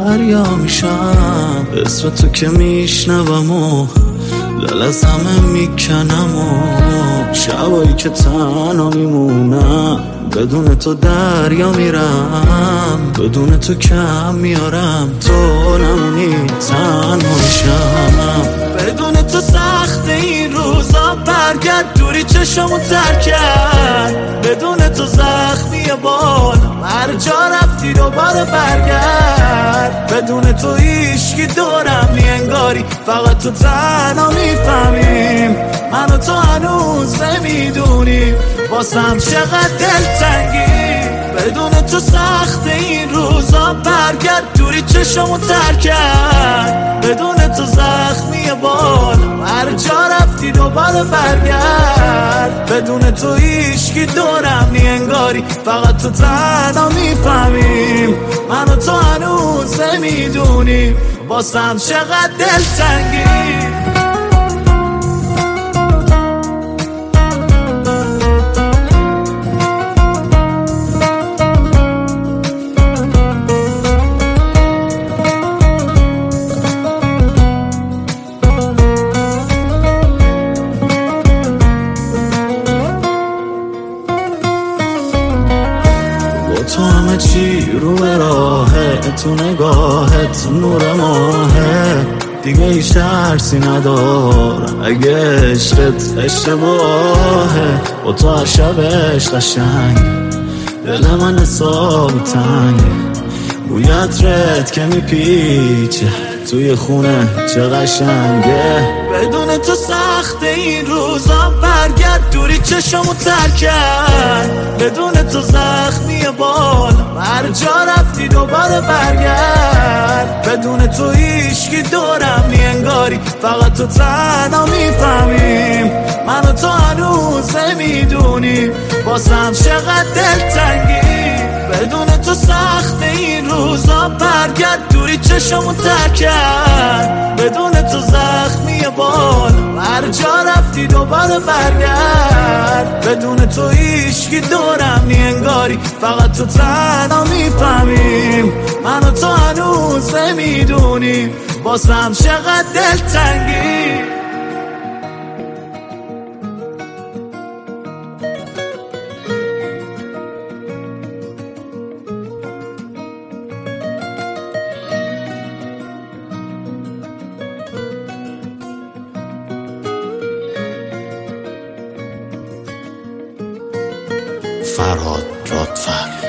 دریا میشم. اسم تو که میشنوم و دل از همه میکنم و شبایی که تنها میمونم بدون تو دریا میرم، بدون تو کم میارم، تو نمونی تنها میشم. بدون تو سخت این روزا، برگرد دوری چشمو تر کرد. بدون تو زخمی بالم، هر جا رفتی دوباره برگرد. بدون تو هیچکی دورم نی انگاری، فقط تو تنها میفهمیم. من و تو هنوز نمیدونیم واسم چقدر دلتنگی. بدون تو سخت این روزا، برگرد دوری چشمو تر کرد. بدون تو زخمی بالم، هر جا رفتی دوباره برگرد. بدون تو هیچکی دورم نی انگاری، فقط تو تنها میفهمیم. من و تو هنوز نمیدونیم واسم چقدر دلتنگی. تو همه چی رو به راهه، تو نگاهت نور ماهه. دیگه هیچ ترسی ندارم اگه عشقت اشتباهه. با تو هر شبش قشنگ، دل من حسابی تنگه. بوی عطرت که میپیچه توی خونه چه قشنگه. بدون تو سخت این روزا، برگرد دوری چشمو تر کرد. بدون تو زخمی بالم، هر جا رفتی دوباره برگرد. بدون تو هیچکی دورم نی انگاری، فقط تو تنها میفهمیم. من و تو هنوز نمیدونیم واسم چقدر دلتنگی. بدون تو سخت این روزا، برگرد دوری چشمو تر کرد. بدون تو زخمی بالم، هر جا رفتی دوباره برگرد. بدون تو هیچکی دورم نی انگاری، فقط تو تنها میفهمیم. من و تو هنوز نمیدونیم واسم چقدر دلتنگی. فرهاد رادفر.